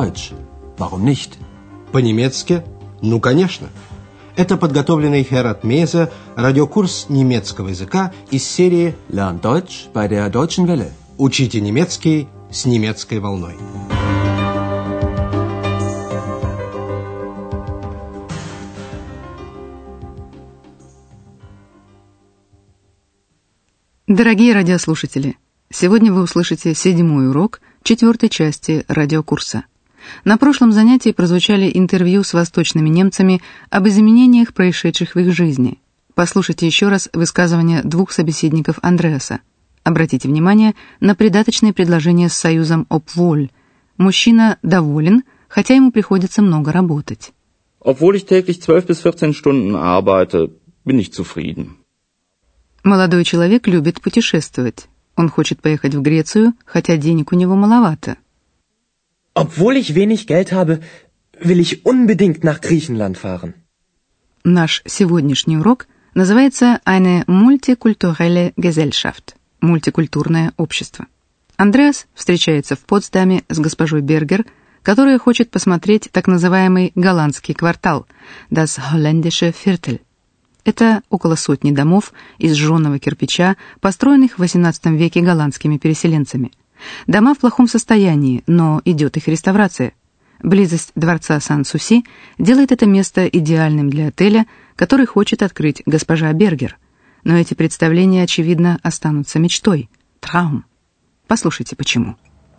Deutsch. Warum nicht? По-немецки? Ну, конечно. Это подготовленный Херат Мейзе радиокурс немецкого языка из серии Lern Deutsch bei der Deutschen Welle. «Учите немецкий с немецкой волной». Дорогие радиослушатели, сегодня вы услышите 7-й урок 4-й части радиокурса. На прошлом занятии прозвучали интервью с восточными немцами об изменениях, происшедших в их жизни. Послушайте еще раз высказывания двух собеседников Андреаса. Обратите внимание на придаточные предложения с союзом obwohl. Мужчина доволен, хотя ему приходится много работать. Obwohl ich täglich 12 bis 14 Stunden arbeite, bin ich zufrieden. Молодой человек любит путешествовать. Он хочет поехать в Грецию, хотя денег у него маловато. Obwohl ich wenig Geld habe, will ich unbedingt nach Griechenland fahren. Наш сегодняшний урок называется «Eine multikulturelle Gesellschaft» – мультикультурное общество. Андреас встречается в Потсдаме с госпожой Бергер, которая хочет посмотреть так называемый голландский квартал – das holländische Viertel. Это около 100 домов из жженого кирпича, построенных в XVIII веке голландскими переселенцами. Дома в плохом состоянии, но идет их реставрация. Близость дворца Сан-Суси делает это место идеальным для отеля, который хочет открыть госпожа Бергер. Но эти представления, очевидно, останутся мечтой. Traum. Послушайте, почему.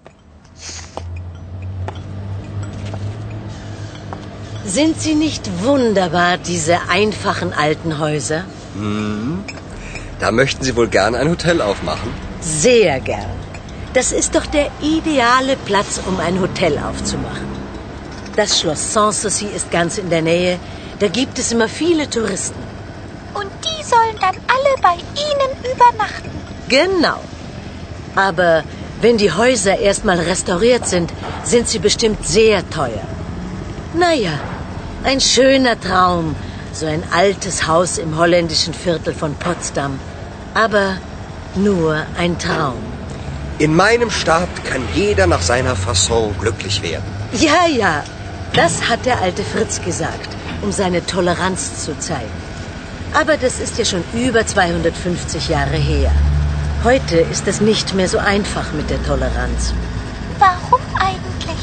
Sind sie nicht wunderbar, diese einfachen alten Häuser? Da möchten Sie wohl gern ein Hotel aufmachen? Sehr gern. Das ist doch der ideale Platz, um ein Hotel aufzumachen. Das Schloss Sanssouci ist ganz in der Nähe. Da gibt es immer viele Touristen. Und die sollen dann alle bei Ihnen übernachten? Genau. Aber wenn die Häuser erstmal restauriert sind sie bestimmt sehr teuer. Naja, ein schöner Traum. So ein altes Haus im holländischen Viertel von Potsdam. Aber nur ein Traum. In meinem Staat kann jeder nach seiner Fasson glücklich werden. Ja, das hat der alte Fritz gesagt, um seine Toleranz zu zeigen. Aber das ist ja schon über 250 Jahre her. Heute ist es nicht mehr so einfach mit der Toleranz. Warum eigentlich?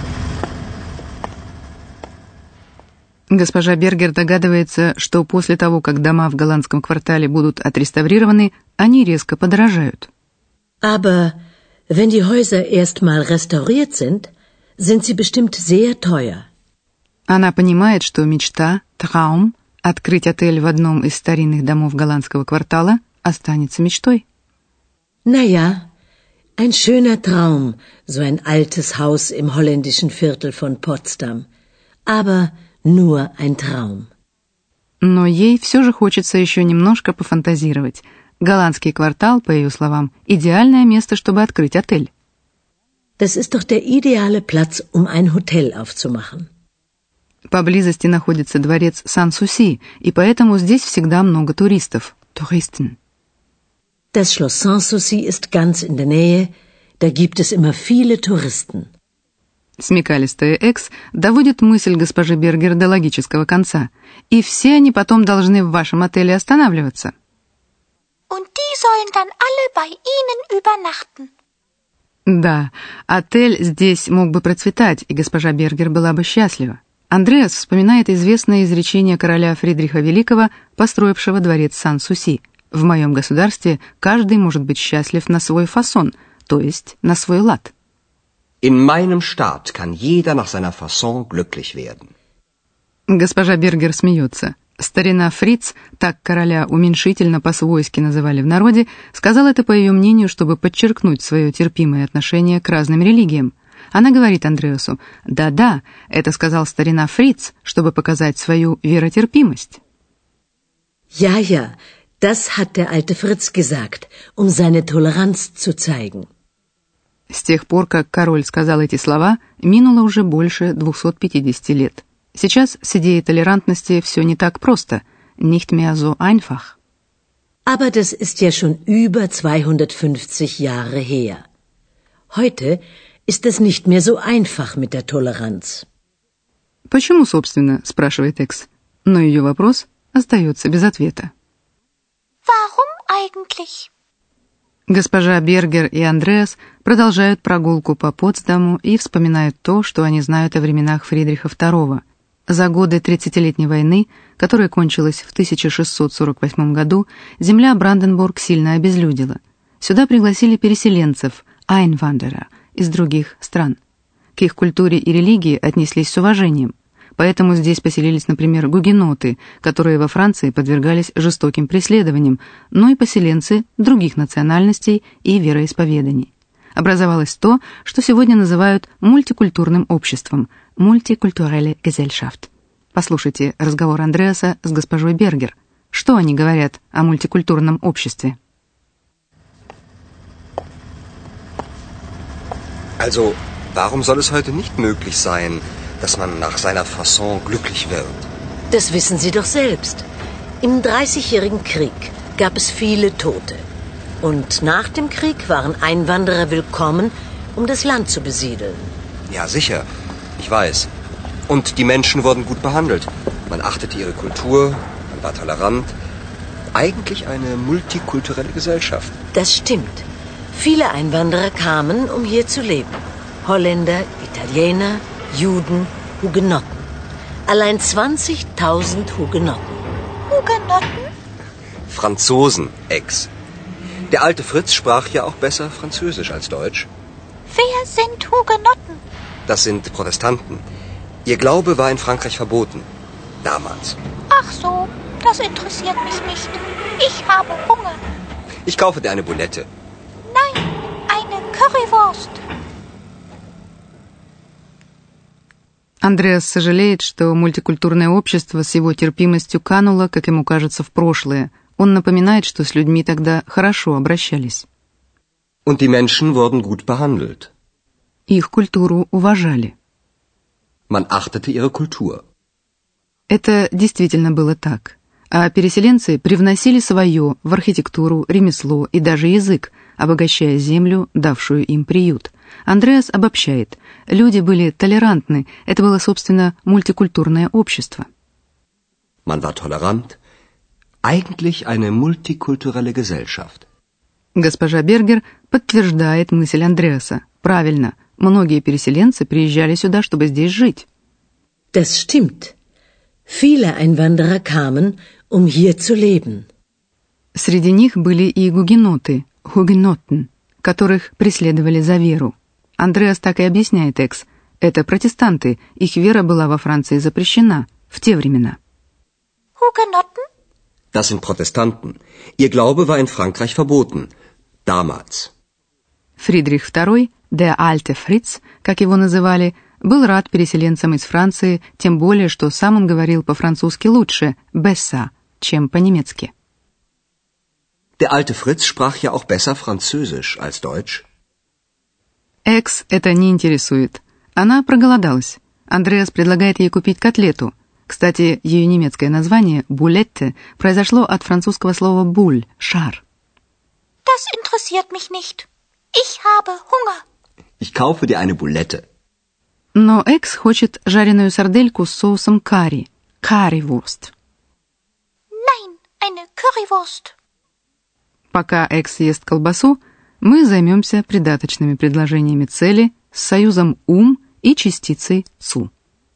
Госпожа Бергер догадывается, что после того, как дома в голландском квартале будут отреставрированы, они резко подорожают. Aber wenn die Häuser erstmal restauriert sind sie bestimmt sehr teuer. Она понимает, что мечта, Traum, открыть отель в одном из старинных домов голландского квартала останется мечтой. Naja, ein schöner Traum, so ein altes Haus im holländischen Viertel von Potsdam. Aber nur ein Traum. Но ей все же хочется еще немножко пофантазировать. Голландский квартал, по ее словам, идеальное место, чтобы открыть отель. Das ist doch der ideale Platz, um ein Hotel aufzumachen. Поблизости находится дворец Сан-Суси, и поэтому здесь всегда много туристов. Touristen. Das Schloss Sanssouci ist ganz in der Nähe. Da gibt es immer viele Touristen. Смекалистая Экс доводит мысль госпожи Бергер до логического конца. И все они потом должны в вашем отеле останавливаться. Und die sollen dann alle bei Ihnen übernachten. Да, отель здесь мог бы процветать, и госпожа Бергер была бы счастлива. Андреас вспоминает известное изречение короля Фридриха Великого, построившего дворец Сан-Суси. В моем государстве каждый может быть счастлив на свой фасон, то есть на свой лад. In meinem Staat kann jeder nach seiner Fasson glücklich werden. Госпожа Бергер смеется. Старина Фриц, так короля уменьшительно по-свойски называли в народе, сказал это, по ее мнению, чтобы подчеркнуть свое терпимое отношение к разным религиям. Она говорит Андреасу: «Да, это сказал старина Фриц, чтобы показать свою веротерпимость». Ja, das hat der alte Fritz gesagt, um seine Toleranz zu zeigen. С тех пор, как король сказал эти слова, минуло уже больше 250 лет. Сейчас с идеей толерантности все не так просто. Nicht mehr so einfach. Aber das ist ja schon über 250 Jahre her. Heute ist es nicht mehr so einfach mit der Toleranz. «Почему, собственно?» – спрашивает Экс. Но ее вопрос остается без ответа. Warum eigentlich? Госпожа Бергер и Андреас продолжают прогулку по Потсдаму и вспоминают то, что они знают о временах Фридриха II. За годы 30-летней войны, которая кончилась в 1648 году, земля Бранденбург сильно обезлюдила. Сюда пригласили переселенцев, Einwanderer, из других стран. К их культуре и религии отнеслись с уважением. Поэтому здесь поселились, например, гугеноты, которые во Франции подвергались жестоким преследованиям, но и поселенцы других национальностей и вероисповеданий. Образовалось то, что сегодня называют мультикультурным обществом – Multikulturelle Gesellschaft. Послушайте разговор Андреаса с госпожой Бергер. Что они говорят о мультикультурном обществе? Also, warum soll es heute nicht möglich sein, dass man nach seiner Fasson glücklich wird? Das wissen Sie doch selbst. Im 30-jährigen Krieg gab es viele Tote. Und nach dem Krieg waren Einwanderer willkommen, um das Land zu besiedeln. Ja, sicher. Ich weiß. Und die Menschen wurden gut behandelt. Man achtete ihre Kultur, man war tolerant. Eigentlich eine multikulturelle Gesellschaft. Das stimmt. Viele Einwanderer kamen, um hier zu leben. Holländer, Italiener, Juden, Hugenotten. Allein 20.000 Hugenotten. Hugenotten? Franzosen, Ex. Der alte Fritz sprach ja auch besser Französisch als Deutsch. Wer sind Hugenotten? Das sind Protestanten. Ihr Glaube war in Frankreich verboten. Damals. Ach so, das interessiert mich nicht. Ich habe Hunger. Ich kaufe dir eine Bulette. Nein, eine Currywurst. Андреас сожалеет, что мультикультурное общество с его терпимостью кануло, как ему кажется, в прошлое. Он напоминает, что с людьми тогда хорошо обращались. Und die Menschen wurden gut behandelt. Их культуру уважали. Man achtete ihre Kultur. Это действительно было так. А переселенцы привносили свое в архитектуру, ремесло и даже язык, обогащая землю, давшую им приют. Андреас обобщает. Люди были толерантны. Это было, собственно, мультикультурное общество. Man war tolerant. Eigentlich eine multikulturelle Gesellschaft. Госпожа Бергер подтверждает мысль Андреаса. Правильно, многие переселенцы приезжали сюда, чтобы здесь жить. Das stimmt. Viele Einwanderer kamen, um hier zu leben. Среди них были и гугеноты, Hugenotten, которых преследовали за веру. Андреас так и объясняет Экс. Это протестанты, их вера была во Франции запрещена в те времена. Hugenotten? Das sind Protestanten. Ihr Glaube war in Frankreich verboten. Damals. Фридрих II, der alte Fritz, как его называли, был рад переселенцам из Франции, тем более, что сам он говорил по-французски лучше, besser, чем по-немецки. Der alte Fritz sprach ja auch besser Französisch als Deutsch. Экс это не интересует. Она проголодалась. Андреас предлагает ей купить котлету. Кстати, ее немецкое название «булетте» произошло от французского слова «буль» — «шар». Das interessiert mich nicht. Ich habe Hunger. Ich kaufe dir eine Bulette. Но Экс хочет жареную сардельку с соусом карри — «currywurst». Nein, eine Currywurst. Пока Экс ест колбасу, мы займемся придаточными предложениями цели с союзом и частицей «цу».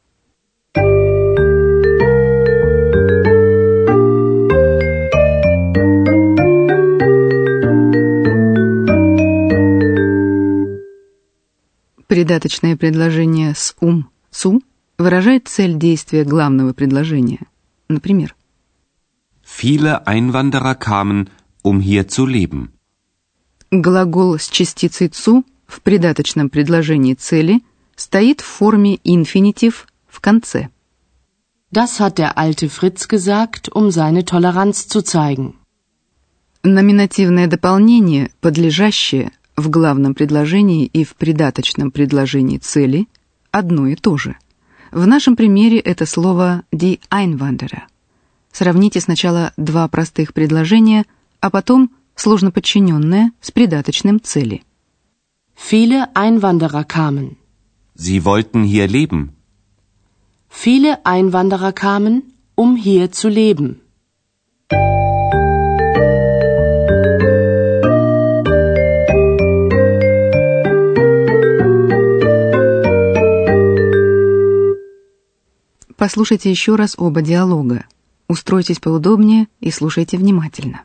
Придаточное предложение с «цу» выражает цель действия главного предложения. Например, Viele Einwanderer kamen, um hier zu leben. Глагол с частицей «цу» в придаточном предложении цели стоит в форме инфинитив в конце. Das hat der alte Fritz gesagt, um seine Toleranz zu zeigen. Номинативное дополнение, подлежащее в главном предложении и в придаточном предложении цели, одно и то же. В нашем примере это слово «die Einwanderer». Сравните сначала два простых предложения, а потом сложно подчиненное с придаточным цели. Viele Einwanderer kamen. Sie wollten hier leben. Viele Einwanderer kamen, um hier zu leben. Послушайте еще раз оба диалога. Устройтесь поудобнее и слушайте внимательно.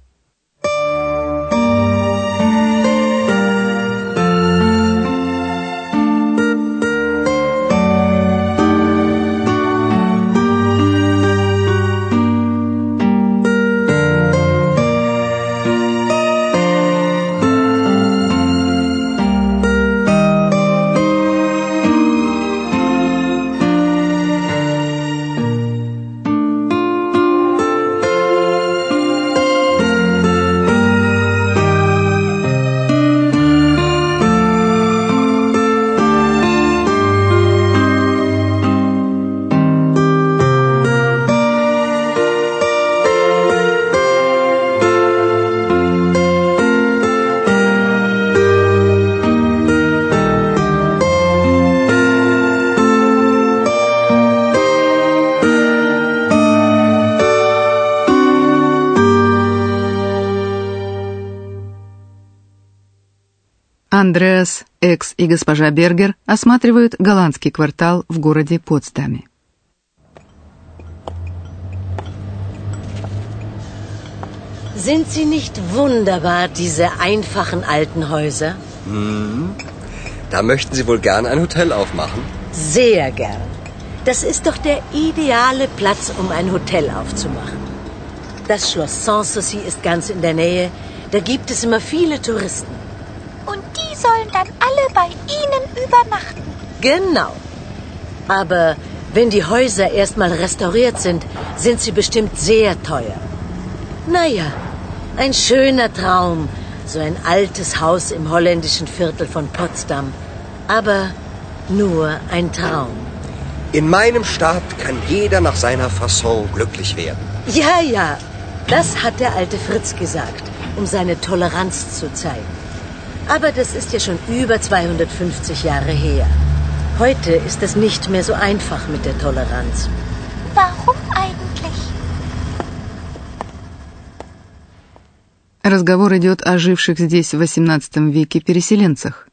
Андреас, Экс и госпожа Бергер осматривают голландский квартал в городе Потсдаме. Sind sie nicht wunderbar, diese einfachen alten Häuser? Da möchten Sie wohl gern ein Hotel aufmachen? Sehr gern. Das ist doch der ideale Platz, um ein Hotel aufzumachen. Das Schloss Sanssouci ist ganz in der Nähe. Da gibt es immer viele Touristen. Und die sollen dann alle bei Ihnen übernachten. Genau. Aber wenn die Häuser erstmal restauriert sind, sind sie bestimmt sehr teuer. Naja, ein schöner Traum, so ein altes Haus im holländischen Viertel von Potsdam. Aber nur ein Traum. In meinem Staat kann jeder nach seiner Fasson glücklich werden. Ja, ja, das hat der alte Fritz gesagt, um seine Toleranz zu zeigen. Aber das ist ja schon über 250 Jahre her. Heute ist es nicht mehr so einfach mit der Toleranz. Warum eigentlich? Разговор идет о живших здесь в XVIII веке переселенцах.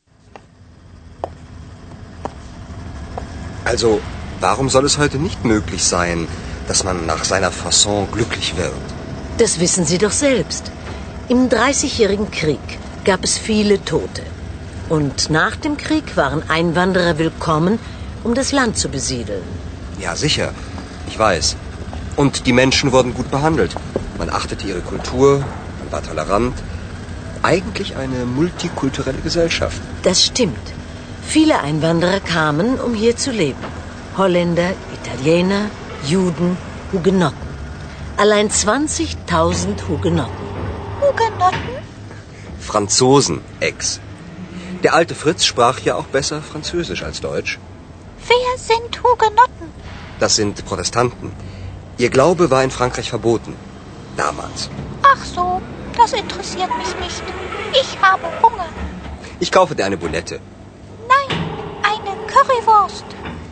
Also, warum soll es heute nicht möglich sein, dass man nach seiner Fasson glücklich wird? Das wissen Sie doch selbst. Im Dreißigjährigen Krieg gab es viele Tote. Und nach dem Krieg waren Einwanderer willkommen, um das Land zu besiedeln. Ja, sicher. Ich weiß. Und die Menschen wurden gut behandelt. Man achtete ihre Kultur, man war tolerant. Eigentlich eine multikulturelle Gesellschaft. Das stimmt. Viele Einwanderer kamen, um hier zu leben. Holländer, Italiener, Juden, Hugenotten. Allein 20.000 Hugenotten. Hugenotten? Franzosen, Ex. Der alte Fritz sprach ja auch besser Französisch als Deutsch. Wer sind Hugenotten? Das sind Protestanten. Ihr Glaube war in Frankreich verboten. Damals. Ach so, das interessiert mich nicht. Ich habe Hunger. Ich kaufe dir eine Bulette. Nein, eine Currywurst.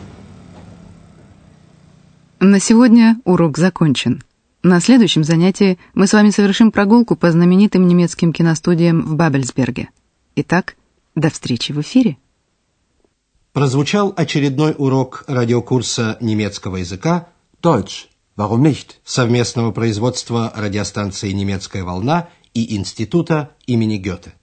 На сегодня урок закончен. На следующем занятии мы с вами совершим прогулку по знаменитым немецким киностудиям в Бабельсберге. Итак, до встречи в эфире. Прозвучал очередной урок радиокурса немецкого языка Deutsch. Warum nicht? Совместного производства радиостанции «Немецкая волна» и Института имени Гёте.